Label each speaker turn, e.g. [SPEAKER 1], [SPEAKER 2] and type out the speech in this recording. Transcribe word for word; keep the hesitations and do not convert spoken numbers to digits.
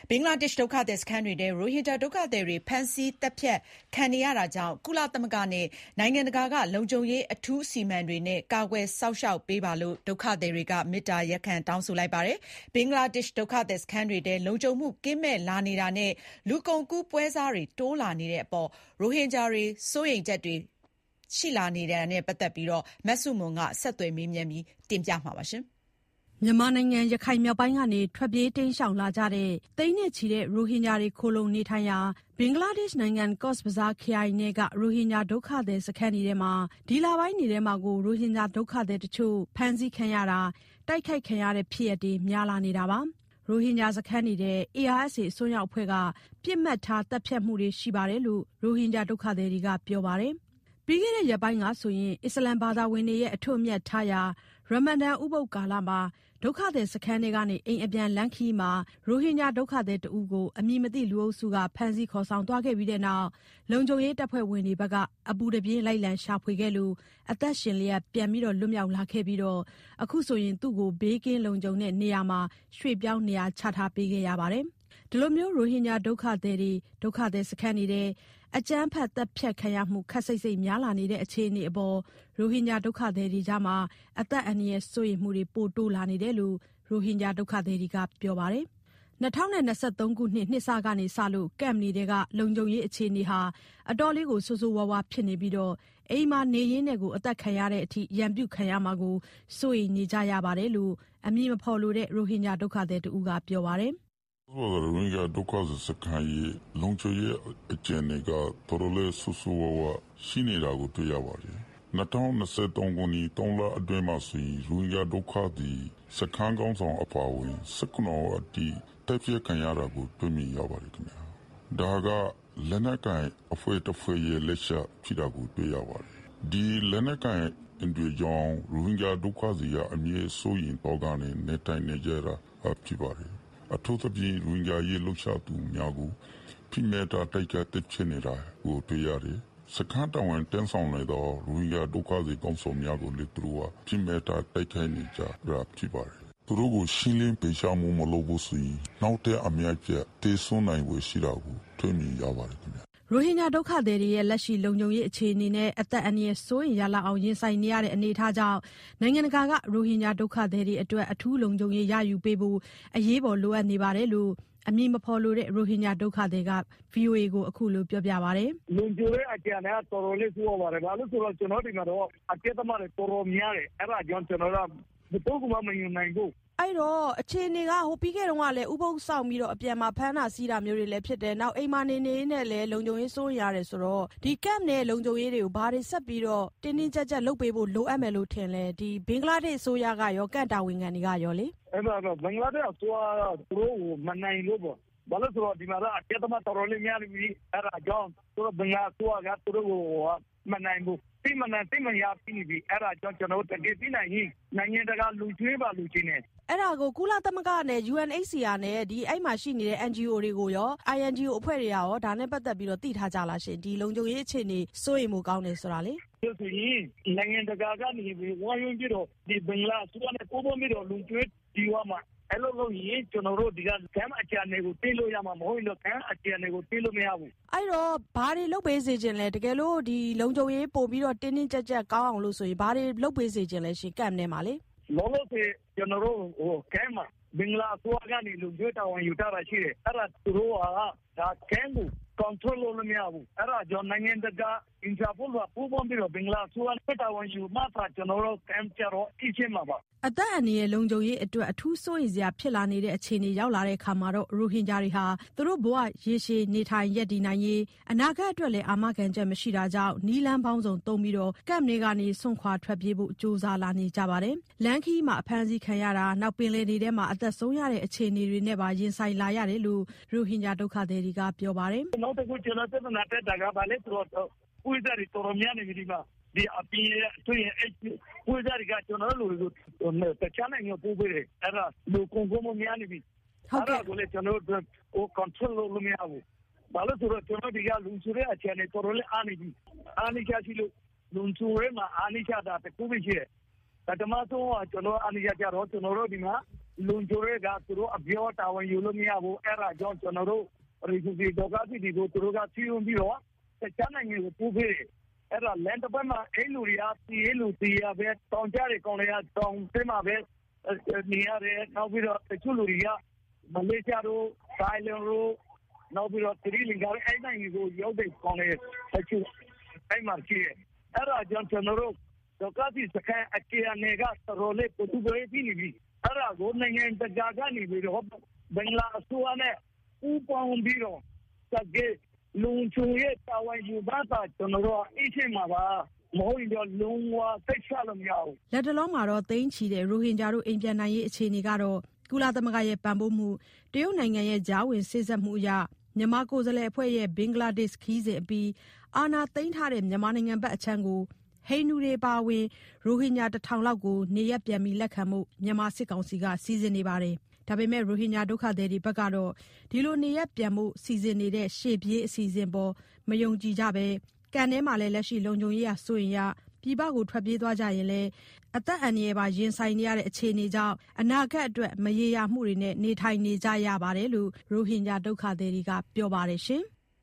[SPEAKER 1] ဘင်္ဂလားဒေ့ရှ်ဒုက္ခသည်စခန်းတွေထဲရိုဟင်ဂျာဒုက္ခသည်တွေဖမ်းဆီးသတ်ဖြတ်ခံနေရတာကြောင့်ကုလသမဂ္ဂနဲ့နိုင်ငံတကာကလုံခြုံရေးအထူးအစီအမံတွေနဲ့ကာကွယ်စောင့်ရှောက်ပေးပါလို့ဒုက္ခသည်တွေကမေတ္တာရပ်ခံတောင်းဆိုလိုက်ပါတယ်။ဘင်္ဂလားဒေ့ရှ်ဒုက္ခသည်စခန်းတွေထဲလုံခြုံမှုကင်းမဲ့လာနေတာနဲ့လူကုန်ကူးပွဲစားတွေတိုးလာနေတဲ့အပေါ်ရိုဟင်ဂျာတွေစိုးရိမ်ချက်တွေရှိလာနေတာနဲ့ပတ်သက်ပြီးမဆုမွန်ကဆက်သွယ်မေးမြန်းပြီးတင်ပြထားပါတယ်။
[SPEAKER 2] မြန်မာနိုင်ငံရခိုင်မြောက်ပိုင်းကနေထွက်ပြေးတိမ်းရှောင်လာကြတဲ့သိန်းနဲ့ချီတဲ့ရိုဟင်ဂျာတွေခိုလုံနေထိုင်ရာဘင်္ဂလားဒေ့ရှ်နိုင်ငံကော့စ်ဘဇားခရိုင်ထဲကရိုဟင်ဂျာဒုက္ခသည်စခန်းတွေထဲမှာဒီလပိုင်းတွေထဲမှာကိုရိုဟင်ဂျာဒုက္ခသည်တချို့ဖမ်းဆီးခံရတာတိုက်ခိုက်ခံရတဲ့ဖြစ်ရပ်တွေများလာနေတာပါ။ရိုဟင်ဂျာစခန်းတွေထဲ အေအာအက်စ် အစွန်းရောက်အဖွဲ့ကပြစ်မှတ်ထားတပ်ဖြတ်မှုတွေရှိပါတယ်လို့ရိုဟင်ဂျာဒုက္ခသည်တွေကပြောပါတယ်။ပြီးခဲ့တဲ့ရက်ပိုင်းကဆိုရင်အစ္စလမ်ဘာသာဝင်တွေရဲ့အထွတ်အမြတ်ထားရာရမဒန်ဥပုသ်ကာလမှာဒုက္ခသည်စခန်းထဲကနေအိမ်အပြန်လမ်းခရီးမှာရိုဟင်ဂျာဒုက္ခသည်တဦးကိုအမည်မသိလူအုပ်စုကဖမ်းဆီးခေါ်ဆောင်သွားခဲ့ပြီးတဲ့နောက်လုံခြုံရေးတပ်ဖွဲ့ဝင်တွေဘက်ကအပူတပြင်းလိုက်လံရှာဖွေခဲ့လို့အသက်ရှင်လျက်ပြန်ပြီးလွတ်မြောက်လာခဲ့ပြီးတော့အခုဆိုရင်သူ့ကိုဘေးကင်းလုံခြုံတဲ့နေရာမှာရွှေ့ပြောင်းနေရာချထားပေးခဲ့ရပါတယ်။ဒီလိုမျိုးရိုဟင်ဂျာဒုက္ခသည်တွေဒုက္ခသည်စခန်းတွေထဲအကြမ်းဖက်တပ်ဖြတ်ခံရမှုခက်စိတ်စိတ်များလာနေတဲ့အခြေအနေအပေါ်ရိုဟင်ဂျာဒုက္ခသည်တွေကြားမှာအသက်အန္တရာယ်စိုးရိမ်မှုတွေပိုတိုးလာနေတယ်လို့ရိုဟင်ဂျာဒုက္ခသည်တွေကပြောပါတယ်။၂၀၂၃ခုနှစ်နှစ်စကနေစလို့ကမ်ပြည်ကလုံခြုံရေးအခြေအနေဟာအတော်လေးကိုဆိုးဆိုးဝါးဝါးဖြစ်နေပြီးတော့အိမ်မှာနေရင်းနဲ့ကိုအသက်ခံရတဲ့အထိရန်ပြုခံရမှာကိုစိုးရိမ်နေကြရပါတယ်လို့အမည်မဖော်လိုတဲ့ရိုဟင်ဂျာဒုက္ခသည်တဦးကပြောပါတယ်။
[SPEAKER 3] ရိုဟင်ဂျာဒုက္ခသည်စခန်းရဲ့လုံခြုံရေးအခြေအနေကတော်တော်လေးဆိုးဆိုးဝါးဝါးရှိနေတာကိုတွေ့ရပါတယ်။၂၀၂၃ခုနှစ်သုံးလအတွင်းမှာဆိုရင်ရိုဟင်ဂျာဒုက္ခသည်စခန်းကောင်းဆောင်အပါအဝင်၁၇ဦးအထိတပ်ဖြတ်ခံရတာကိုတွေ့မြင်ရပါတယ်ခင်ဗျာ။ဒါကလက်နက်ကိုင်အဖွဲ့တစ်ဖွဲ့ရဲ့လက်ချက်ဖြစ်တာကိုတွေ့ရပါတယ်။ဒီလက်နက်ကိုင်တွေကြောင့်ရိုဟင်ဂျာဒုက္ခသည်အမြဲစိုးရိမ်တော့ကနေနေထိုင်နေကြတာဖြစ်ပါတယ်။အထူးသဖြင့်ရိုဟင်ဂျာရဲ့လှုပ်ရှားသူများကိုဖိနှိပ်တာတိုက်ခိုက်တပ်ဖြတ်နေတာကိုတွေ့ရတယ်။စခန်းတောင်ဝင်တင်းဆောင်နေတော့ရိုဟင်ဂျာဒုက္ခသည်ကောင်းဆောင်များကိုလည်းသူတို့ကဖိနှိပ်တာတိုက်ခိုက်နေကြတာဖြစ်ပါတယ်။သူတို့ကိုရှင်းလင်းပေးချမှုမလုပ်ဘူးဆိုရင်နောက်တဲ့အမြတ်ကျတေဆုံးနိုင်ဝေရှိတာကိုတွေ့မြင်ရပါတယ်ခင်ဗျာ။
[SPEAKER 2] ရိုဟင်ဂျာဒုက္ခသည်တွေရဲ့လက်ရှိလုံခြုံရေးအခြေအနေနဲ့အသက်အန္တရာယ်စိုးရိမ်ရလောက်အောင်ရင်ဆိုင်နေရတဲ့အနေအထားကြောင့်နိုင်ငံတကာကရိုဟင်ဂျာဒုက္ခသည်တွေအတွက်အထူးလုံခြုံရေးရယူပေးဖို့အရေးပေါ်လိုအပ်နေပါတယ်လို့အမည်မဖော်လိုတဲ့ရိုဟင်ဂျာဒုက္ခသည်က ဗွီအိုအေကိုအခုလိုပြောပြပါတယ်
[SPEAKER 4] ။လုံခြုံရေးအခြေအနေကတော်တော်လေးဆိုးရွားပါတယ်။ဘာလို့ဆိုတော့ကျွန်တော်ဒီမှာတော့အကျဉ်းသမားတွေတော်တော်များတယ်။အဲ့ဒါကြောင့်ကျွန်တော်တို့ဘယ်တော့မှမယူနိုင်ဘူး
[SPEAKER 2] ။အဲ့တော့အခြေအနေကဟိုပြီးခဲ့တုန်းကလည်းဥပုသ်ဆောင်ပြီးတော့အပြန်မှာဖမ်းတာစီးတာမျိုးတွေလည်းဖြစ်တယ်။နောက်အိမ်မှာနေနေနဲ့လည်းလုံခြုံရေးစိုးရတယ်ဆိုတော့ဒီကမ်နဲ့လုံခြုံရေးတွေကိုဘာတွေဆက်ပြီးတော့တင်းတင်းကြပ်ကြပ်လုပ်ပေးဖို့လိုအပ်မယ်လို့ထင်လဲဒီဘင်္ဂလားဒေ့ရှ်အစိုးရကရောကမ်တာဝန်ခံတွေကရောလေ
[SPEAKER 4] ။အဲ့တော့ဘင်္ဂလားဒေ့ရှ်အစိုးရကသူတို့မနိုင်လို့ပေါ့။ဘာလို့ဆိုတော့ဒီမှာအကျဉ်းသမားတော်တော်လေးများနေပြီအဲ့ဒါကြောင့်သူတို့ဘင်္ဂလားအစိုးရကသူတို့ကိုမနိုင်ဘူး။တိမနန်တိမရပြီးပြီအဲ့ဒါကြောင့်ကျွန်တော်တို့တကယ်ပြီးနိုင်ရင်နိုင်ငံတကာလူကျွေးပါလူချင်းနေ
[SPEAKER 2] အဲ့ဒါကိုကုလသမဂ္ဂနဲ့ ယူအန်အိတ်စီအာနဲ့ဒီအဲ့မှာရှိနေတဲ့ အန်ဂျီအို တွေကိုရော အိုင်အန်ဂျီအို အဖွဲ့တွေကရောဒါနဲ့ပတ်သက်ပြီးတော့သိထားကြလားရှင်ဒီလုံခြုံရေးအခြေအနေစိုးရိမ်မှုကောင်းနေဆိုတာလေ
[SPEAKER 4] ဆိုရင်နိုင်ငံတကာကနေဝိုင်းဝန်းပြီးတော့ဒီဘင်္ဂလားအစိုးရနဲ့ပို့ဖို့ပြီးတော့လူကျွေးဒီဝါမှာအဲ့လိုလို့ရင်ကျွန်တော်တို့ဒီကကမ်းအခြေအနေကိုသိလို့ရမှာမဟုတ်လို့ကမ်းအခြေအနေကိုသိလို့မရဘူး
[SPEAKER 2] အဲ့တော့ဘာတွေလုပ်ပေးစေခြင်းလဲတကယ်လို့ဒီလုံခြုံရေးပို့ပြီးတော့တင်းတင်းကြပ်ကြပ်ကောင်းအောင်လို့ဆိုရင်ဘာတွေလုပ်ပေးစေခြင်းလဲရှင်ကမ်ထဲမှာလေ
[SPEAKER 4] လောလောဆယ်ကျွန်တော်တို့ဟိုကမ်းမှာဘင်္ဂလားအစိုးရကနေလူကျွေးတာဝန်ယူထားတာရှိတယ်အဲ့ဒါသူတို့ကဒါကမ်းကို control လုပ်လို့မရဘူးအဲ့ဒါကြောင့်နိုင်ငံတကာ Interpol ကပူးပေါင်းပြီးတော့ဘင်္ဂလားအစိုးရနဲ့တာဝန်ယူမှသာကျွန်တော်တို့ကမ်းကြတော့အချင်းမှာပါ
[SPEAKER 2] အသက်အန္တရာယ်လုံခြုံရေးအတွက်အထူးစိုးရိမ်စရာဖြစ်လာနေတဲ့အခြေအနေရောက်လာတဲ့အခါမှာတော့ရိုဟင်ဂျာတွေဟာသူတို့ဘဝရေရှည်နေထိုင်ရပ်တည်နိုင်ရေးအနာဂတ်အတွက်လည်းအာမခံချက်မရှိတာကြောင့်နီးလန်းပေါင်းစုံသုံးပြီးတော့ကမ်တွေကနေဆွန့်ခွာထွက်ပြေးဖို့ကြိုးစားလာနေကြပါတယ်။လမ်းခီးမှာအဖမ်းဆီးခံရတာနောက်ပင်လယ်တွေထဲမှာအသက်ဆုံးရတဲ့အခြေအနေတွေနဲ့ပါရင်ဆိုင်လာရတယ်လို့ရိုဟင်ဂျာဒုက္ခသည်တွေကပြောပါတယ်
[SPEAKER 4] ။နောက်တစ်ခုကျွန်တော်ပြဿနာတက်တာကဘာလဲဆိုတော့ဥစ္စာတွေတော်တော်များနေပြီဒီမှာဒီအပင်းရဲ့ဆိုရင်ဝိဇာရီကကျွန်တော်တို့လိုတခြားနိုင်ငံပို့ပေးတယ်အဲ့ဒါလူကုန်ကုန်မများနေပြီ
[SPEAKER 2] ဟုတ်ကဲ့
[SPEAKER 4] ကိုလည်းကျွန်တော်တို့ကို control လုပ်လို့မရဘူးဘာလို့ဆိုတော့ကျွန်တော်ဒီကလူစုရဲ့အခြေအနေတော်တော်လေးအားနေပြီအားနေချရှိလို့လူစုရဲ့မှာအားနေချတာတခုပဲရှိတယ်ဒါပထမဆုံးကကျွန်တော်အနေရကြတော့ကျွန်တော်တို့ဒီမှာလုံချိုရဲကသူတို့အပြောတာဝန်ယူလို့မရဘူးအဲ့ဒါကြောင့်ကျွန်တော်တို့ရီဖူဂျီဒေါကစီဒီကိုသူတို့ကစီယုံပြီးတော့တခြားနိုင်ငံကိုပို့ပေးတယ်အဲ့ဒါလန်တစ်ပတ်မှာအဲ့လူတွေကစီးလူစီရပဲတောင်ကြတွေကောင်းတွေကတောင်ပြမှာပဲနေရတယ်နောက်ပြီးတော့တချို့လူတွေကမလေးရှားတို့ထိုင်းတို့နောက်ပြီးတော့သီရိလင်္ကာအဲ့နိုင်ငံကိုရောက်တဲ့ကောင်းတွေတချို့အဲ့မှာရှိတယ်အဲ့ဒါကြောင့်ကျွန်တော်တို့ဒေါကစီစကန်အကျဉ်းနေကသရော်လေးပို့ပေးပြီးနေပြီအဲ့ဒါကိုနိုင်ငံတကာကနေပြီးတော့ဘင်္ဂလားအစိုးရနဲ့ပူးပေါင်းပြီးတော့စကေလုံချုံရဲ့တာဝန်ယူပါတာကျွန်တော်တို့အချင်းမှာပါမဟုတ်ရင်လုံဝသိချလို့မရဘူး
[SPEAKER 2] လက်တလုံးမှာတော့သိန်းချီတဲ့ရိုဟင်ဂျာတို့အိမ်ပြန်နိုင်ရေးအခြေအနေကတော့ကုလသမဂ္ဂရဲ့ပံ့ပိုးမှုတရုတ်နိုင်ငံရဲ့ကြားဝင်စေ့စပ်မှုအရမြန်မာကိုယ်စားလှယ်အဖွဲ့ရဲ့ဘင်္ဂလားဒေ့ရှ်ခီးစဉ်အပြီးအာဏာသိမ်းထားတဲ့မြန်မာနိုင်ငံဘက်အချမ်းကိုဟိန္ဒူတွေပါဝင်ရိုဟင်ဂျာတစ်ထောင်လောက်ကိုနေရပ်ပြန်ပြီးလက်ခံမှုမြန်မာစစ်ကောင်စီကစီစဉ်နေပါတယ်ဒါပေမဲ့ရိုဟင်ဂျာဒုက္ခသည်တွေဘက်ကတော့ဒီလိုနေရပ်ပြန်မှုစီစဉ်နေတဲ့ရှေ့ပြေးအစီအစဉ်ပေါ်မယုံကြည်ကြပဲကန်ထဲမှာလည်းလက်ရှိလုံခြုံရေးရဆိုရင်ရပြည်ပကိုထွက်ပြေးသွားကြရင်လည်းအသက်အန္တရာယ်ပါရင်ဆိုင်နေရတဲ့အခြေအနေကြောင့်အနာဂတ်အတွက်မရေရာမှုတွေနဲ့နေထိုင်နေကြရပါတယ်လို့ရိုဟင်ဂျာဒုက္ခသည်တွေကပြောပါတယ်ရှင်။